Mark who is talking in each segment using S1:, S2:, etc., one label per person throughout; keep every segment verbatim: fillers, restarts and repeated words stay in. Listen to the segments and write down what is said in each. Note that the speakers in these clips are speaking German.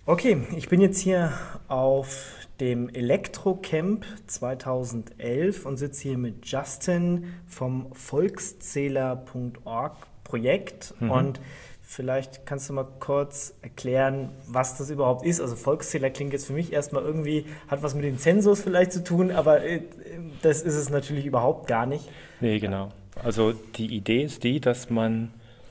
S1: Okay, ich bin jetzt hier auf dem Elektrocamp zweitausendelf und sitze hier mit Justin vom Volkszähler Punkt org Projekt.
S2: Mhm.
S1: Und vielleicht kannst du mal kurz erklären, was das überhaupt ist. Also Volkszähler klingt jetzt für mich erstmal irgendwie, hat was mit dem Zensus vielleicht zu tun, aber äh, das ist es natürlich überhaupt gar nicht.
S2: Nee, genau. Also die Idee ist die, dass man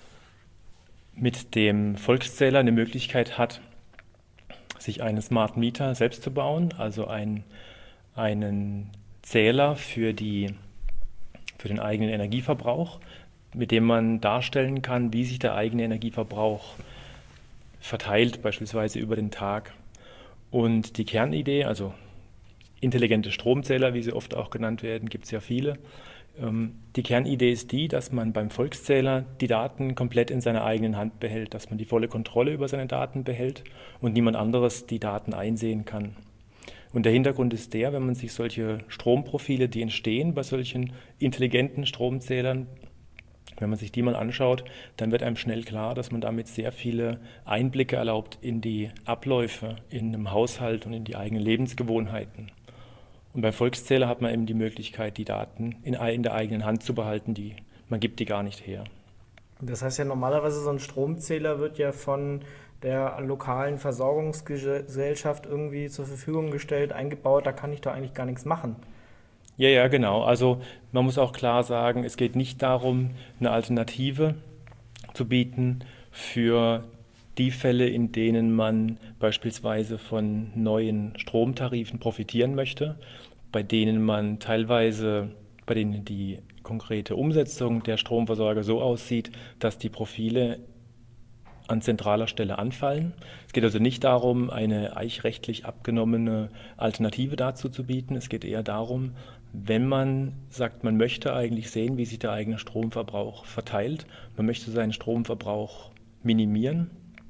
S2: mit dem Volkszähler eine Möglichkeit hat, sich einen Smart Meter selbst zu bauen, also ein, einen Zähler für die, für den eigenen Energieverbrauch, mit dem man darstellen kann, wie sich der eigene Energieverbrauch verteilt, beispielsweise über den Tag. Und die Kernidee, also intelligente Stromzähler, wie sie oft auch genannt werden, gibt es ja viele. Ähm, Die Kernidee ist die, dass man beim Volkszähler die Daten komplett in seiner eigenen Hand behält, dass man die volle Kontrolle über seine Daten behält und niemand anderes die Daten einsehen kann. Und der Hintergrund ist der, wenn man sich solche Stromprofile, die entstehen bei solchen intelligenten Stromzählern, wenn man sich die mal anschaut, dann wird einem schnell klar, dass man damit sehr viele Einblicke erlaubt in die Abläufe in einem Haushalt und in die eigenen Lebensgewohnheiten. Und beim Volkszähler hat man eben die Möglichkeit, die Daten in, in der eigenen Hand zu behalten, die, man gibt die gar nicht her.
S1: Das heißt ja normalerweise, so ein Stromzähler wird ja von der lokalen Versorgungsgesellschaft irgendwie zur Verfügung gestellt, eingebaut, da kann ich doch eigentlich gar nichts machen.
S2: Ja, ja, genau. Also man muss auch klar sagen, es geht nicht darum, eine Alternative zu bieten für die Fälle, in denen man beispielsweise von neuen Stromtarifen profitieren möchte, bei denen man teilweise, bei denen die konkrete Umsetzung der Stromversorger so aussieht, dass die Profile an zentraler Stelle anfallen. Es geht also nicht darum, eine eichrechtlich abgenommene Alternative dazu zu bieten. Es geht eher darum, wenn man sagt, man möchte eigentlich sehen, wie sich der eigene Stromverbrauch verteilt, man möchte seinen Stromverbrauch minimieren,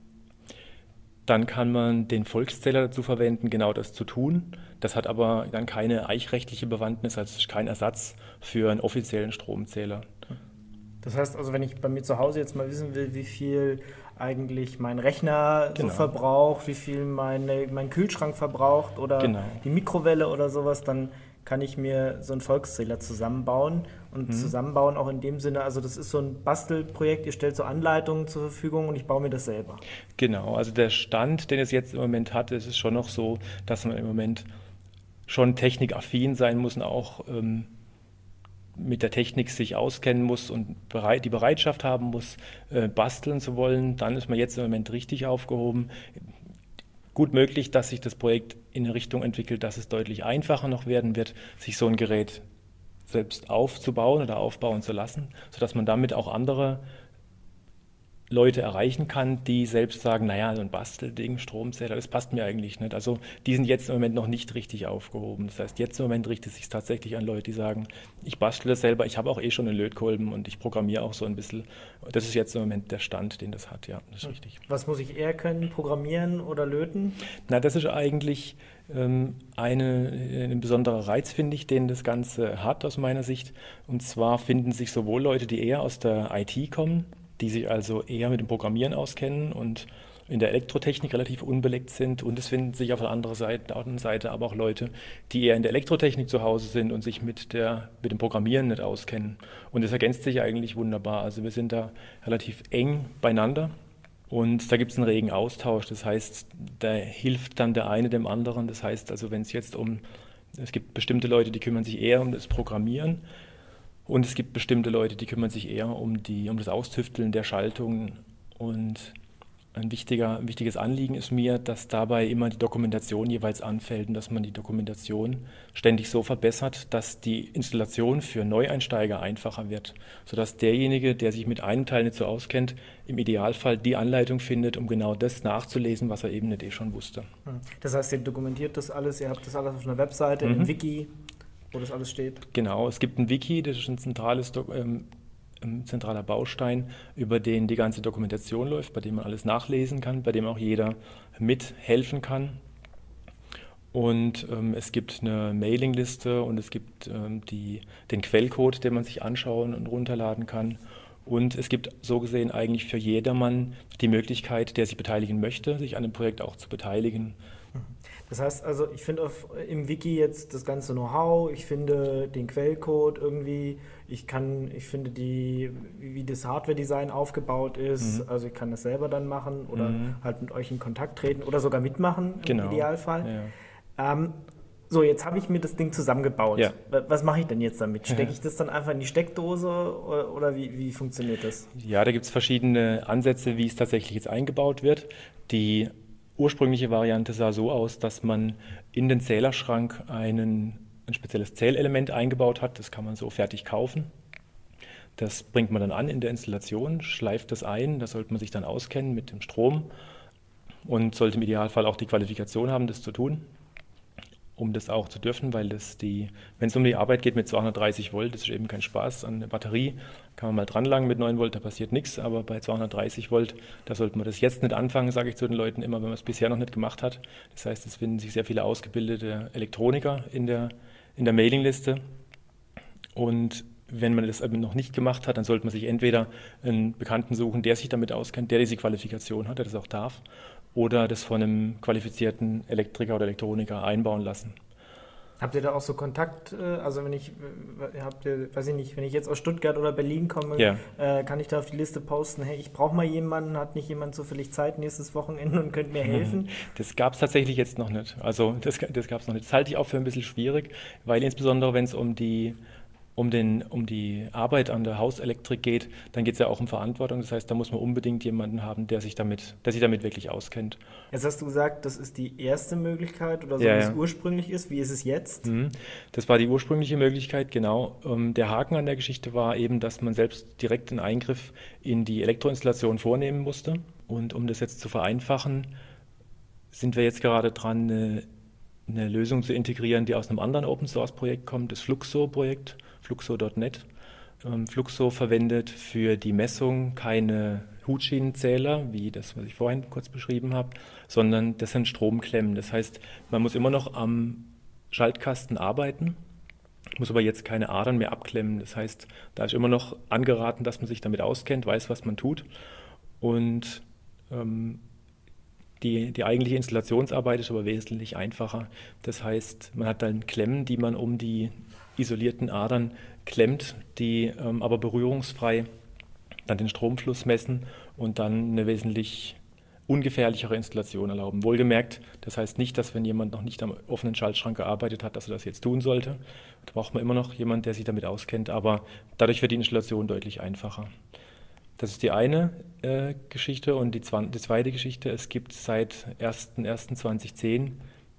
S2: dann kann man den Volkszähler dazu verwenden, genau das zu tun. Das hat aber dann keine eichrechtliche Bewandtnis, also es ist kein Ersatz für einen offiziellen Stromzähler.
S1: Das heißt also, wenn ich bei mir zu Hause jetzt mal wissen will, wie viel eigentlich mein Rechner so
S2: Genau,
S1: verbraucht, wie viel meine, mein Kühlschrank verbraucht oder
S2: genau.
S1: die Mikrowelle oder sowas, dann kann ich mir so einen Volkszähler zusammenbauen. Und
S2: Mhm.
S1: zusammenbauen auch in dem Sinne, also das ist so ein Bastelprojekt, ihr stellt so Anleitungen zur Verfügung und ich baue mir das selber.
S2: Genau, also der Stand, den es jetzt im Moment hat, ist es schon noch so, dass man im Moment schon technikaffin sein muss und auch ähm, mit der Technik sich auskennen muss und bereit, die Bereitschaft haben muss, äh, basteln zu wollen. Dann ist man jetzt im Moment richtig aufgehoben. Gut möglich, dass sich das Projekt in eine Richtung entwickelt, dass es deutlich einfacher noch werden wird, sich so ein Gerät selbst aufzubauen oder aufbauen zu lassen, sodass man damit auch andere Leute erreichen kann, die selbst sagen, naja, so ein Bastelding, Stromzähler, das passt mir eigentlich nicht. Also die sind jetzt im Moment noch nicht richtig aufgehoben. Das heißt, jetzt im Moment richtet es sich tatsächlich an Leute, die sagen, ich bastle das selber, ich habe auch eh schon einen Lötkolben und ich programmiere auch so ein bisschen. Das ist jetzt im Moment der Stand, den das hat, ja, das ist richtig.
S1: Was muss ich eher können, programmieren oder löten?
S2: Na, das ist eigentlich ähm, eine, ein besonderer Reiz, finde ich, den das Ganze hat aus meiner Sicht. Und zwar finden sich sowohl Leute, die eher aus der I T kommen, die sich also eher mit dem Programmieren auskennen und in der Elektrotechnik relativ unbeleckt sind. Und es finden sich auf der anderen Seite, anderen Seite aber auch Leute, die eher in der Elektrotechnik zu Hause sind und sich mit, der, mit dem Programmieren nicht auskennen. Und das ergänzt sich eigentlich wunderbar. Also wir sind da relativ eng beieinander. Und da gibt es einen regen Austausch. Das heißt, da hilft dann der eine dem anderen. Das heißt also, wenn es jetzt um, es gibt bestimmte Leute, die kümmern sich eher um das Programmieren und es gibt bestimmte Leute, die kümmern sich eher um die, um das Austüfteln der Schaltungen. Und ein wichtiger, ein wichtiges Anliegen ist mir, dass dabei immer die Dokumentation jeweils anfällt und dass man die Dokumentation ständig so verbessert, dass die Installation für Neueinsteiger einfacher wird, sodass derjenige, der sich mit einem Teil nicht so auskennt, im Idealfall die Anleitung findet, um genau das nachzulesen, was er eben nicht eh schon wusste.
S1: Hm. Das heißt, ihr dokumentiert das alles, ihr habt das alles auf einer Webseite, im
S2: Mhm.
S1: Wiki, wo das alles steht.
S2: Genau, es gibt ein Wiki, das ist ein zentrales Dok ähm, ein zentraler Baustein, über den die ganze Dokumentation läuft, bei dem man alles nachlesen kann, bei dem auch jeder mithelfen kann. Und ähm, es gibt eine Mailingliste und es gibt ähm, die, den Quellcode, den man sich anschauen und runterladen kann. Und es gibt so gesehen eigentlich für jedermann die Möglichkeit, der sich beteiligen möchte, sich an dem Projekt auch zu beteiligen.
S1: Das heißt also, ich finde auf, im Wiki jetzt das ganze Know-how, ich finde den Quellcode irgendwie, ich kann, ich finde die, wie das Hardware-Design aufgebaut ist, mhm. also ich kann das selber dann machen oder mhm. halt mit euch in Kontakt treten oder sogar mitmachen im
S2: genau.
S1: Idealfall. Ja. Ähm, so, jetzt habe ich mir das Ding zusammengebaut. Ja. Was mache ich denn jetzt damit? Stecke ich das dann einfach in die Steckdose oder, oder wie, wie funktioniert das?
S2: Ja, da gibt es verschiedene Ansätze, wie es tatsächlich jetzt eingebaut wird. Die ursprüngliche Variante sah so aus, dass man in den Zählerschrank einen, ein spezielles Zählelement eingebaut hat. Das kann man so fertig kaufen. Das bringt man dann an in der Installation, schleift das ein. Da sollte man sich dann auskennen mit dem Strom und sollte im Idealfall auch die Qualifikation haben, das zu tun, um das auch zu dürfen, weil das die, wenn es um die Arbeit geht mit zweihundertdreißig Volt, das ist eben kein Spaß. An der Batterie kann man mal dranlangen mit neun Volt, da passiert nichts, aber bei zweihundertdreißig Volt, da sollte man das jetzt nicht anfangen, sage ich zu den Leuten immer, wenn man es bisher noch nicht gemacht hat. Das heißt, es finden sich sehr viele ausgebildete Elektroniker in der, in der Mailingliste und wenn man das eben noch nicht gemacht hat, dann sollte man sich entweder einen Bekannten suchen, der sich damit auskennt, der diese Qualifikation hat, der das auch darf, oder das von einem qualifizierten Elektriker oder Elektroniker einbauen lassen.
S1: Habt ihr da auch so Kontakt, also wenn ich, habt ihr, weiß ich nicht, wenn ich jetzt aus Stuttgart oder Berlin komme, ja. äh, kann ich da auf die Liste posten, hey, ich brauche mal jemanden, hat nicht jemand zufällig Zeit nächstes Wochenende und könnt mir helfen?
S2: Das gab es tatsächlich jetzt noch nicht, also das, das gab es noch nicht. Das halte ich auch für ein bisschen schwierig, weil insbesondere wenn es um die Um, den, um die Arbeit an der Hauselektrik geht, dann geht es ja auch um Verantwortung. Das heißt, da muss man unbedingt jemanden haben, der sich damit, der sich damit wirklich auskennt.
S1: Jetzt hast du gesagt, das ist die erste Möglichkeit oder so,
S2: ja,
S1: wie es
S2: ja.
S1: ursprünglich ist. Wie ist es jetzt?
S2: Mhm. Das war die ursprüngliche Möglichkeit, genau. Der Haken an der Geschichte war eben, dass man selbst direkt einen Eingriff in die Elektroinstallation vornehmen musste. Und um das jetzt zu vereinfachen, sind wir jetzt gerade dran, eine, eine Lösung zu integrieren, die aus einem anderen Open-Source-Projekt kommt, das Fluxo-Projekt. Fluxo Punkt net. Ähm, Fluxo verwendet für die Messung keine Hutschienenzähler, wie das, was ich vorhin kurz beschrieben habe, sondern das sind Stromklemmen. Das heißt, man muss immer noch am Schaltkasten arbeiten, muss aber jetzt keine Adern mehr abklemmen. Das heißt, da ist immer noch angeraten, dass man sich damit auskennt, weiß, was man tut. Und ähm, die, die eigentliche Installationsarbeit ist aber wesentlich einfacher. Das heißt, man hat dann Klemmen, die man um die isolierten Adern klemmt, die ähm, aber berührungsfrei dann den Stromfluss messen und dann eine wesentlich ungefährlichere Installation erlauben. Wohlgemerkt, das heißt nicht, dass wenn jemand noch nicht am offenen Schaltschrank gearbeitet hat, dass er das jetzt tun sollte. Da braucht man immer noch jemanden, der sich damit auskennt, aber dadurch wird die Installation deutlich einfacher. Das ist die eine äh, Geschichte und die, die zweite Geschichte, es gibt seit erster erster zweitausendzehn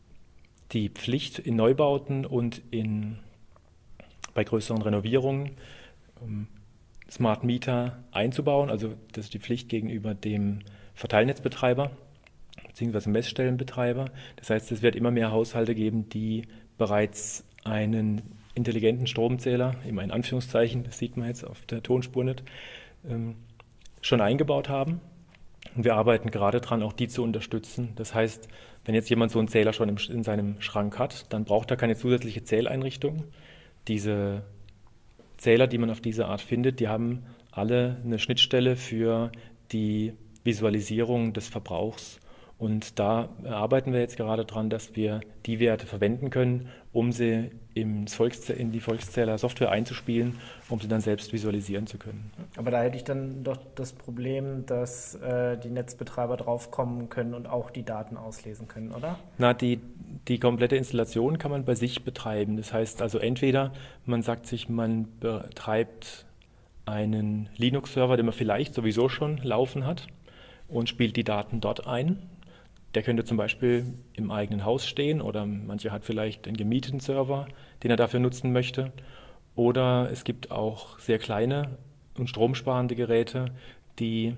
S2: die Pflicht in Neubauten und in bei größeren Renovierungen um Smart Meter einzubauen. Also das ist die Pflicht gegenüber dem Verteilnetzbetreiber bzw. Messstellenbetreiber. Das heißt, es wird immer mehr Haushalte geben, die bereits einen intelligenten Stromzähler, immer in Anführungszeichen, das sieht man jetzt auf der Tonspur nicht, ähm, schon eingebaut haben. Und wir arbeiten gerade daran, auch die zu unterstützen. Das heißt, wenn jetzt jemand so einen Zähler schon im, in seinem Schrank hat, dann braucht er keine zusätzliche Zähleinrichtung. Diese Zähler, die man auf diese Art findet, die haben alle eine Schnittstelle für die Visualisierung des Verbrauchs. Und da arbeiten wir jetzt gerade dran, dass wir die Werte verwenden können, um sie in die Volkszähler-Software einzuspielen, um sie dann selbst visualisieren zu können.
S1: Aber da hätte ich dann doch das Problem, dass äh, die Netzbetreiber draufkommen können und auch die Daten auslesen können, oder?
S2: Na, die, die komplette Installation kann man bei sich betreiben. Das heißt also entweder man sagt sich, man betreibt einen Linux-Server, den man vielleicht sowieso schon laufen hat und spielt die Daten dort ein. Der könnte zum Beispiel im eigenen Haus stehen oder mancher hat vielleicht einen gemieteten Server, den er dafür nutzen möchte. Oder es gibt auch sehr kleine und stromsparende Geräte, die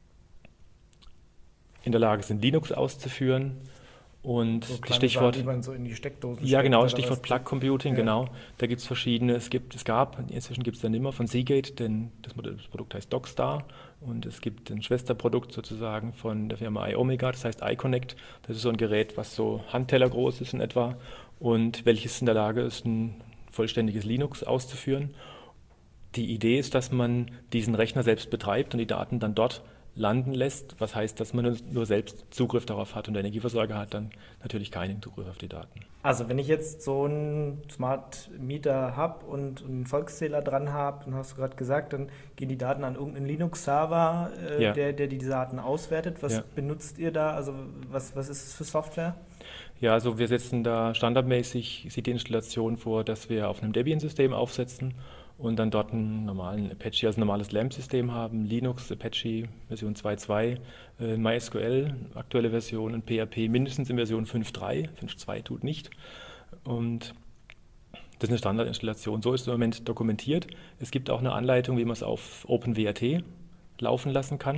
S2: in der Lage sind, Linux auszuführen. Und
S1: so
S2: das Stichwort,
S1: Sachen, die man so in die Steckdosen
S2: ja genau,
S1: steckt,
S2: Stichwort Plug Computing, ja. Genau. Da gibt es verschiedene, es gibt, es gab, inzwischen gibt es dann immer von Seagate, denn das Produkt heißt DocStar und es gibt ein Schwesterprodukt sozusagen von der Firma iOmega, das heißt iConnect. Das ist so ein Gerät, was so Handteller groß ist in etwa und welches in der Lage ist, ein vollständiges Linux auszuführen. die Idee ist, dass man diesen Rechner selbst betreibt und die Daten dann dort landen lässt, was heißt, dass man nur selbst Zugriff darauf hat und der Energieversorger hat dann natürlich keinen Zugriff auf die Daten.
S1: Also wenn ich jetzt so einen Smart Meter habe und einen Volkszähler dran habe, dann hast du gerade gesagt, dann gehen die Daten an irgendeinen Linux-Server, äh,
S2: Ja.
S1: der, der die Daten auswertet. Was
S2: Ja.
S1: benutzt ihr da? Also was, was ist es für Software?
S2: Ja, also wir setzen da standardmäßig, sieht die Installation vor, dass wir auf einem Debian-System aufsetzen und dann dort einen normalen Apache, also ein normales LAMP-System haben, Linux, Apache Version zwei Punkt zwei, äh, MySQL, aktuelle Version und P H P mindestens in Version fünf Punkt drei, fünf Punkt zwei tut nicht. Und das ist eine Standardinstallation, so ist es im Moment dokumentiert. Es gibt auch eine Anleitung, wie man es auf OpenWrt laufen lassen kann.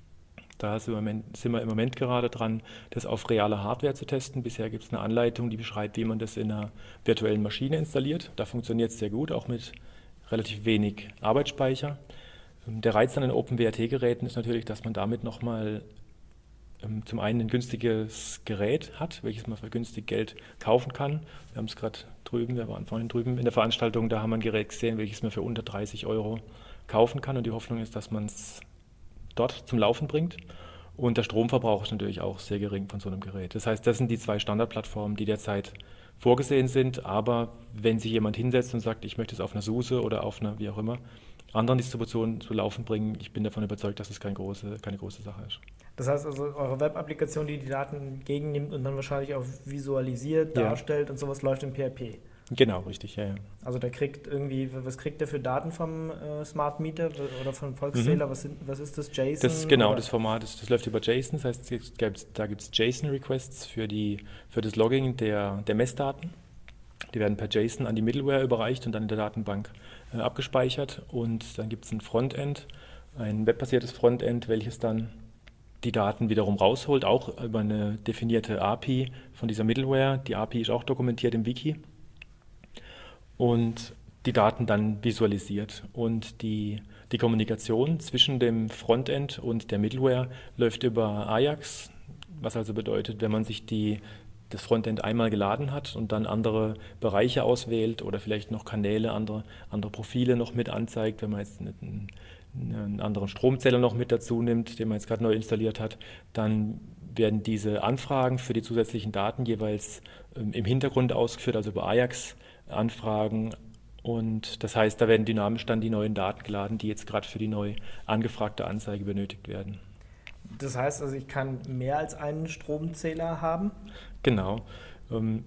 S2: Da sind wir, im Moment, sind wir im Moment gerade dran, das auf realer Hardware zu testen. Bisher gibt es eine Anleitung, die beschreibt, wie man das in einer virtuellen Maschine installiert. Da funktioniert es sehr gut, auch mit relativ wenig Arbeitsspeicher. Der Reiz an den OpenWrt-Geräten ist natürlich, dass man damit nochmal ähm, zum einen ein günstiges Gerät hat, welches man für günstig Geld kaufen kann. Wir haben es gerade drüben, wir waren vorhin drüben in der Veranstaltung, da haben wir ein Gerät gesehen, welches man für unter dreißig Euro kaufen kann und die Hoffnung ist, dass man es dort zum Laufen bringt. Und der Stromverbrauch ist natürlich auch sehr gering von so einem Gerät. Das heißt, das sind die zwei Standardplattformen, die derzeit vorgesehen sind. Aber wenn sich jemand hinsetzt und sagt, ich möchte es auf einer SUSE oder auf einer, wie auch immer, anderen Distributionen zu laufen bringen, ich bin davon überzeugt, dass es keine große, keine große Sache ist.
S1: Das heißt also, eure Web-Applikation, die die Daten entgegennimmt und dann wahrscheinlich auch visualisiert,
S2: Ja.
S1: darstellt und sowas, läuft in P H P.
S2: Genau, richtig, ja, ja.
S1: Also der kriegt irgendwie, was kriegt der für Daten vom äh, Smart Meter oder vom Volkszähler?
S2: Mhm.
S1: Was, sind, was ist das, JSON?
S2: Das genau,
S1: oder?
S2: das Format, das, das läuft über JSON, das heißt, es gibt's, da gibt es JSON-Requests für, die, für das Logging der, der Messdaten. Die werden per JSON an die Middleware überreicht und dann in der Datenbank äh, abgespeichert. Und dann gibt es ein Frontend, ein webbasiertes Frontend, welches dann die Daten wiederum rausholt, auch über eine definierte A P I von dieser Middleware. Die A P I ist auch dokumentiert im Wiki. Und die Daten dann visualisiert. Und die, die Kommunikation zwischen dem Frontend und der Middleware läuft über Ajax, was also bedeutet, wenn man sich die, das Frontend einmal geladen hat und dann andere Bereiche auswählt oder vielleicht noch Kanäle, andere, andere Profile noch mit anzeigt, wenn man jetzt einen, einen anderen Stromzähler noch mit dazu nimmt, den man jetzt gerade neu installiert hat, dann werden diese Anfragen für die zusätzlichen Daten jeweils ähm, im Hintergrund ausgeführt, also über Ajax Anfragen. Und das heißt, da werden dynamisch dann die neuen Daten geladen, die jetzt gerade für die neu angefragte Anzeige benötigt werden.
S1: Das heißt also, ich kann mehr als einen Stromzähler haben?
S2: Genau. Ähm,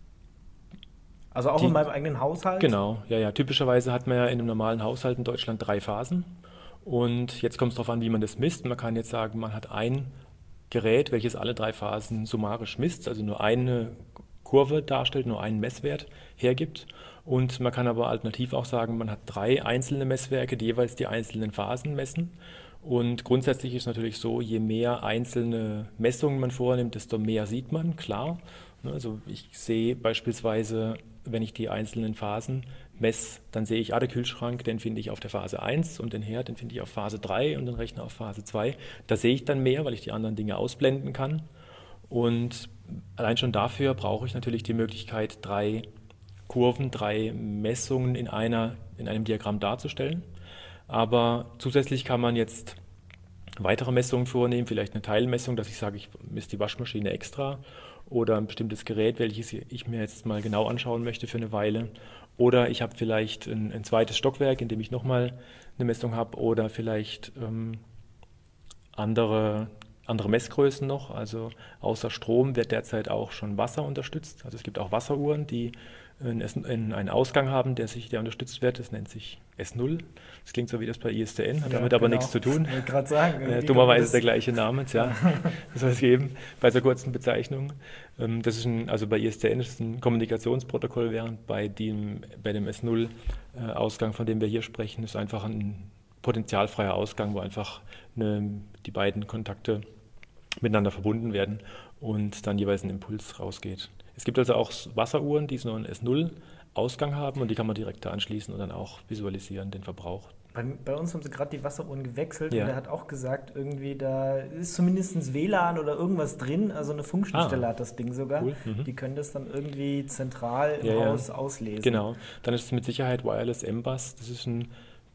S1: Also auch
S2: die,
S1: in meinem eigenen Haushalt?
S2: Genau, ja, ja. Typischerweise hat man ja in einem normalen Haushalt in Deutschland drei Phasen. Und jetzt kommt es darauf an, wie man das misst. Man kann jetzt sagen, man hat ein Gerät, welches alle drei Phasen summarisch misst, also nur eine Kurve darstellt, nur einen Messwert hergibt. Und man kann aber alternativ auch sagen, man hat drei einzelne Messwerke, die jeweils die einzelnen Phasen messen. Und grundsätzlich ist es natürlich so, je mehr einzelne Messungen man vornimmt, desto mehr sieht man, klar. Also ich sehe beispielsweise, wenn ich die einzelnen Phasen messe, dann sehe ich, ah, der Kühlschrank, den finde ich auf der Phase eins und den Herd, den finde ich auf Phase drei und den Rechner auf Phase zwei. Da sehe ich dann mehr, weil ich die anderen Dinge ausblenden kann. Und allein schon dafür brauche ich natürlich die Möglichkeit, drei Kurven, drei Messungen in, einer, in einem Diagramm darzustellen. Aber zusätzlich kann man jetzt weitere Messungen vornehmen, vielleicht eine Teilmessung, dass ich sage, ich messe die Waschmaschine extra oder ein bestimmtes Gerät, welches ich mir jetzt mal genau anschauen möchte für eine Weile. Oder ich habe vielleicht ein, ein zweites Stockwerk, in dem ich nochmal eine Messung habe oder vielleicht ähm, andere Andere Messgrößen noch, also außer Strom wird derzeit auch schon Wasser unterstützt. Also es gibt auch Wasseruhren, die einen Ausgang haben, der sich, der unterstützt wird. Das nennt sich S null. Das klingt so wie das bei I S D N, hat
S1: ja,
S2: damit
S1: genau.
S2: aber nichts zu tun.
S1: Ich wollte gerade sagen.
S2: Äh, dummerweise der gleiche Name, tja, das soll es geben bei so kurzen Bezeichnungen. Ähm, das ist ein, also bei I S D N ist es ein Kommunikationsprotokoll, während bei dem, bei dem S null Ausgang, von dem wir hier sprechen, ist einfach ein potentialfreier Ausgang, wo einfach eine, die beiden Kontakte miteinander verbunden werden und dann jeweils ein Impuls rausgeht. Es gibt also auch Wasseruhren, die so einen S null Ausgang haben und die kann man direkt da anschließen und dann auch visualisieren, den Verbrauch.
S1: Bei, bei uns haben sie gerade die Wasseruhren gewechselt
S2: Ja.
S1: und er hat auch gesagt, irgendwie da ist zumindest W L A N oder irgendwas drin, also eine Funkschnittstelle
S2: Ah.
S1: hat das Ding sogar.
S2: Cool. Mhm.
S1: Die können das dann irgendwie zentral im
S2: Ja, ja.
S1: Haus auslesen.
S2: Genau, dann ist es mit Sicherheit Wireless M-Bus. Das ist ein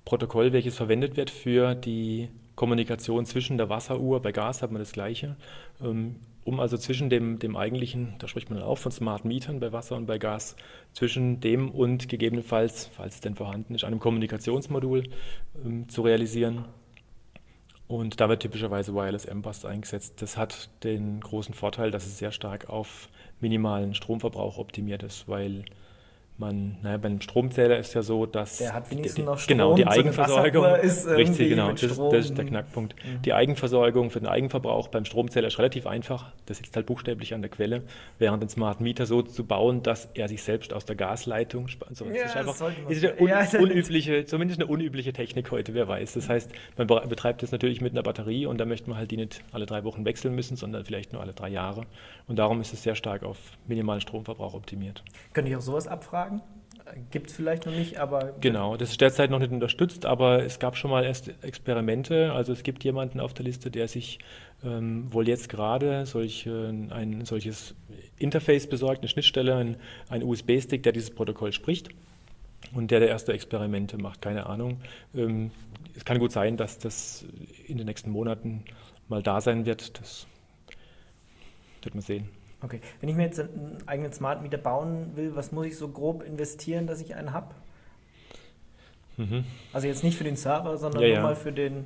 S2: Protokoll, welches verwendet wird für die Kommunikation zwischen der Wasseruhr. Bei Gas hat man das Gleiche. Ähm, um also zwischen dem, dem eigentlichen, da spricht man dann auch von Smart Metern bei Wasser und bei Gas, zwischen dem und gegebenenfalls, falls es denn vorhanden ist, einem Kommunikationsmodul ähm, zu realisieren. Und da wird typischerweise Wireless M-Bus eingesetzt. Das hat den großen Vorteil, dass es sehr stark auf minimalen Stromverbrauch optimiert ist, weil man, naja, beim Stromzähler ist ja so, dass
S1: der hat wenigstens
S2: die,
S1: noch Strom,
S2: genau, die
S1: so eine
S2: Eigenversorgung,
S1: Wasseruhr ist
S2: richtig, genau,
S1: mit
S2: das,
S1: Strom.
S2: das ist der Knackpunkt.
S1: Mhm.
S2: Die Eigenversorgung für den Eigenverbrauch beim Stromzähler ist relativ einfach. Das sitzt halt buchstäblich an der Quelle, während den Smart Meter so zu bauen, dass er sich selbst aus der Gasleitung, also
S1: Ja,
S2: das ist einfach,
S1: sollte man-
S2: das ist eine un,
S1: Ja, das-
S2: unübliche, zumindest eine unübliche Technik heute, wer weiß. Das heißt, man be- betreibt das natürlich mit einer Batterie und da möchte man halt die nicht alle drei Wochen wechseln müssen, sondern vielleicht nur alle drei Jahre. Und darum ist es sehr stark auf minimalen Stromverbrauch optimiert.
S1: Könnte ich auch sowas abfragen? Gibt es vielleicht noch nicht, aber
S2: Genau, das ist derzeit noch nicht unterstützt, aber es gab schon mal erst Experimente. Also es gibt jemanden auf der Liste, der sich ähm, wohl jetzt gerade solch, äh, ein solches Interface besorgt, eine Schnittstelle, ein, ein U S B-Stick, der dieses Protokoll spricht und der der erste Experimente macht, keine Ahnung. Ähm, es kann gut sein, dass das in den nächsten Monaten mal da sein wird. Das wird man sehen.
S1: okay. Wenn ich mir jetzt einen eigenen Smart Meter bauen will, was muss ich so grob investieren, dass ich einen habe?
S2: Mhm.
S1: Also jetzt nicht für den Server, sondern
S2: Ja,
S1: nur
S2: ja.
S1: mal für den.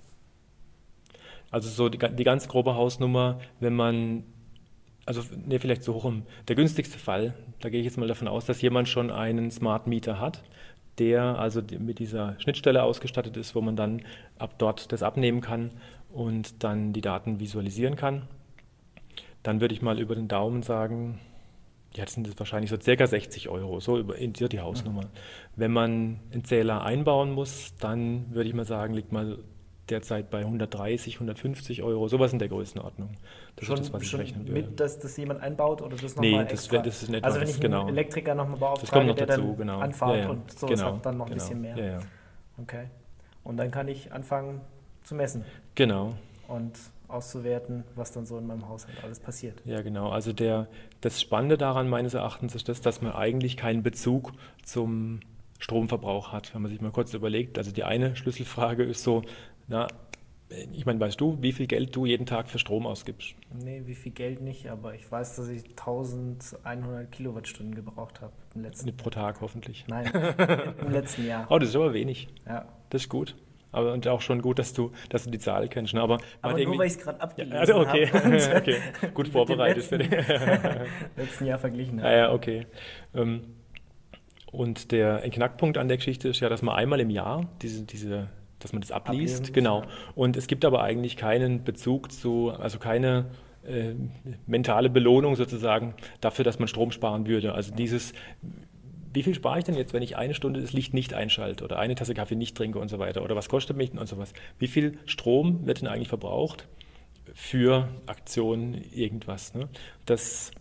S2: Also so die, ga- die ganz grobe Hausnummer, wenn man, also ne, vielleicht so rum, der günstigste Fall, da gehe ich jetzt mal davon aus, dass jemand schon einen Smart Meter hat, der also die- mit dieser Schnittstelle ausgestattet ist, wo man dann ab dort das abnehmen kann und dann die Daten visualisieren kann. Dann würde ich mal über den Daumen sagen, ja, das sind jetzt wahrscheinlich so circa sechzig Euro, so über in die Hausnummer. Wenn man einen Zähler einbauen muss, dann würde ich mal sagen, liegt mal derzeit bei hundertdreißig, hundertfünfzig Euro, sowas in der Größenordnung. Das
S1: Schon,
S2: ist das, was ich
S1: schon
S2: rechnen würde.
S1: mit, dass das jemand einbaut oder das
S2: Nee,
S1: nochmal
S2: das
S1: extra?
S2: wär- das ist nicht
S1: also
S2: mal
S1: wenn
S2: das,
S1: ich
S2: genau.
S1: einen Elektriker nochmal beauftrage,
S2: Das kommt noch
S1: der
S2: dazu,
S1: dann
S2: genau.
S1: anfahrt
S2: Ja, ja,
S1: und so
S2: genau,
S1: ist dann noch ein
S2: genau.
S1: bisschen mehr.
S2: Ja, ja.
S1: Okay. Und dann kann ich anfangen zu messen
S2: Genau.
S1: und auszuwerten, was dann so in meinem Haushalt alles passiert.
S2: Ja, genau. Also der, das Spannende daran meines Erachtens ist das, dass man eigentlich keinen Bezug zum Stromverbrauch hat. Wenn man sich mal kurz überlegt, also die eine Schlüsselfrage ist so, na, ich meine, weißt du, wie viel Geld du jeden Tag für Strom ausgibst?
S1: Nee, wie viel Geld nicht, aber ich weiß, dass ich eintausendeinhundert Kilowattstunden gebraucht habe im letzten
S2: Nicht pro Tag hoffentlich.
S1: Nein, im letzten Jahr.
S2: Oh, das ist aber wenig.
S1: Ja.
S2: Das ist gut. Aber und auch schon gut, dass du, dass du die Zahl kennst. Ne? Aber, man
S1: Aber
S2: hat
S1: nur
S2: irgendwie-
S1: weil ich es gerade abgelesen
S2: ja, also okay.
S1: habe und
S2: okay. Gut
S1: mit
S2: vorbereitet
S1: dem
S2: für den.
S1: letzten, letzten Jahr verglichen
S2: Ja,
S1: habe.
S2: ja, okay. Ähm, Und der ein Knackpunkt an der Geschichte ist ja, dass man einmal im Jahr diese, diese, dass man das
S1: Ablesen
S2: abliest.
S1: muss,
S2: Genau.
S1: ja.
S2: Und es gibt aber eigentlich keinen Bezug zu, also keine äh, mentale Belohnung sozusagen dafür, dass man Strom sparen würde. Also dieses, wie viel spare ich denn jetzt, wenn ich eine Stunde das Licht nicht einschalte oder eine Tasse Kaffee nicht trinke und so weiter? Oder was kostet mich denn und sowas? Wie viel Strom wird denn eigentlich verbraucht für Aktionen, irgendwas? Ne? Das,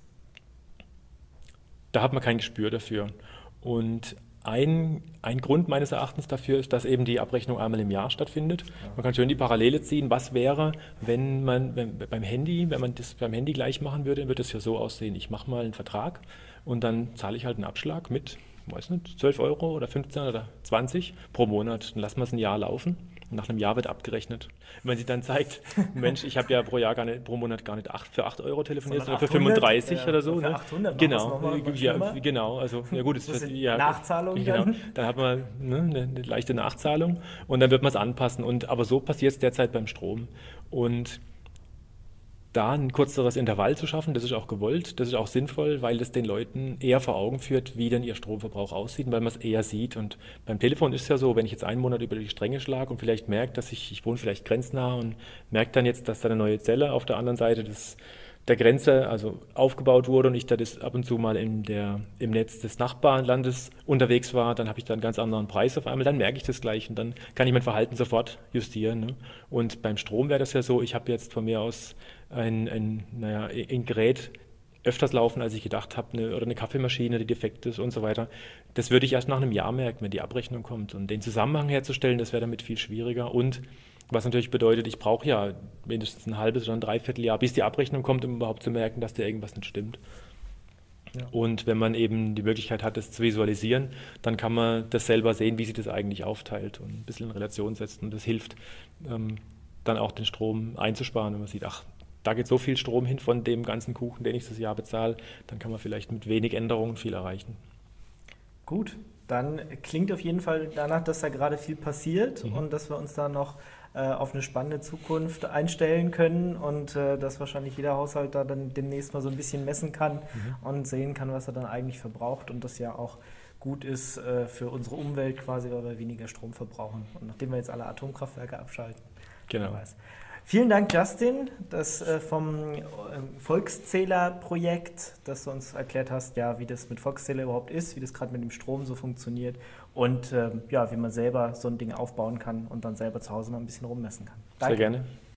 S2: da hat man kein Gespür dafür. Und ein, ein Grund meines Erachtens dafür ist, dass eben die Abrechnung einmal im Jahr stattfindet. Man kann schön die Parallele ziehen. Was wäre, wenn man wenn, beim Handy, wenn man das beim Handy gleich machen würde, würde es ja so aussehen, ich mache mal einen Vertrag und dann zahle ich halt einen Abschlag mit, weiß nicht, zwölf Euro oder fünfzehn oder zwanzig pro Monat. Dann lassen wir es ein Jahr laufen. Und nach einem Jahr wird abgerechnet. Wenn man sich dann zeigt, Mensch, ich habe ja pro Jahr gar nicht, pro Monat gar nicht acht, für acht Euro telefoniert, sondern,
S1: Sondern
S2: für fünfunddreißig
S1: achthundert,
S2: oder so.
S1: ja, für
S2: Ne?
S1: achthundert machen wir es
S2: genau,
S1: noch mal, was
S2: ja,
S1: schlimmer.
S2: genau. Also ja gut, es
S1: Das
S2: ist
S1: sind
S2: ja,
S1: Nachzahlungen
S2: genau,
S1: dann?
S2: dann hat man ne, eine, eine leichte Nachzahlung und dann wird man es anpassen. Und aber so passiert es derzeit beim Strom. Und da ein kürzeres Intervall zu schaffen, das ist auch gewollt, das ist auch sinnvoll, weil das den Leuten eher vor Augen führt, wie denn ihr Stromverbrauch aussieht, weil man es eher sieht. Und beim Telefon ist es ja so, wenn ich jetzt einen Monat über die Stränge schlage und vielleicht merke, dass ich, ich wohne vielleicht grenznah und merke dann jetzt, dass da eine neue Zelle auf der anderen Seite des, der Grenze also aufgebaut wurde und ich da das ab und zu mal in der, im Netz des Nachbarlandes unterwegs war, dann habe ich da einen ganz anderen Preis auf einmal, dann merke ich das gleich und dann kann ich mein Verhalten sofort justieren. Ne? Und beim Strom wäre das ja so, ich habe jetzt von mir aus ein, ein, naja, ein Gerät öfters laufen, als ich gedacht habe, eine, oder eine Kaffeemaschine, die defekt ist und so weiter. Das würde ich erst nach einem Jahr merken, wenn die Abrechnung kommt. Und den Zusammenhang herzustellen, das wäre damit viel schwieriger. Und was natürlich bedeutet, ich brauche ja mindestens ein halbes oder ein Dreivierteljahr, bis die Abrechnung kommt, um überhaupt zu merken, dass da irgendwas nicht stimmt. Ja. Und wenn man eben die Möglichkeit hat, das zu visualisieren, dann kann man das selber sehen, wie sich das eigentlich aufteilt und ein bisschen in Relation setzen. Und das hilft ähm, dann auch den Strom einzusparen, wenn man sieht, ach, da geht so viel Strom hin von dem ganzen Kuchen, den ich das Jahr bezahle, dann kann man vielleicht mit wenig Änderungen viel erreichen.
S1: Gut, dann klingt auf jeden Fall danach, dass da gerade viel passiert mhm. und dass wir uns da noch äh, auf eine spannende Zukunft einstellen können und äh, dass wahrscheinlich jeder Haushalt da dann demnächst mal so ein bisschen messen kann mhm. und sehen kann, was er dann eigentlich verbraucht und das ja auch gut ist äh, für unsere Umwelt quasi, weil wir weniger Strom verbrauchen. Und nachdem wir jetzt alle Atomkraftwerke abschalten.
S2: Genau.
S1: Vielen Dank, Justin, das äh, vom äh, Volkszähler-Projekt, dass du uns erklärt hast, ja, wie das mit Volkszähler überhaupt ist, wie das gerade mit dem Strom so funktioniert und äh, ja, wie man selber so ein Ding aufbauen kann und dann selber zu Hause mal ein bisschen rummessen kann.
S2: Danke. Sehr gerne.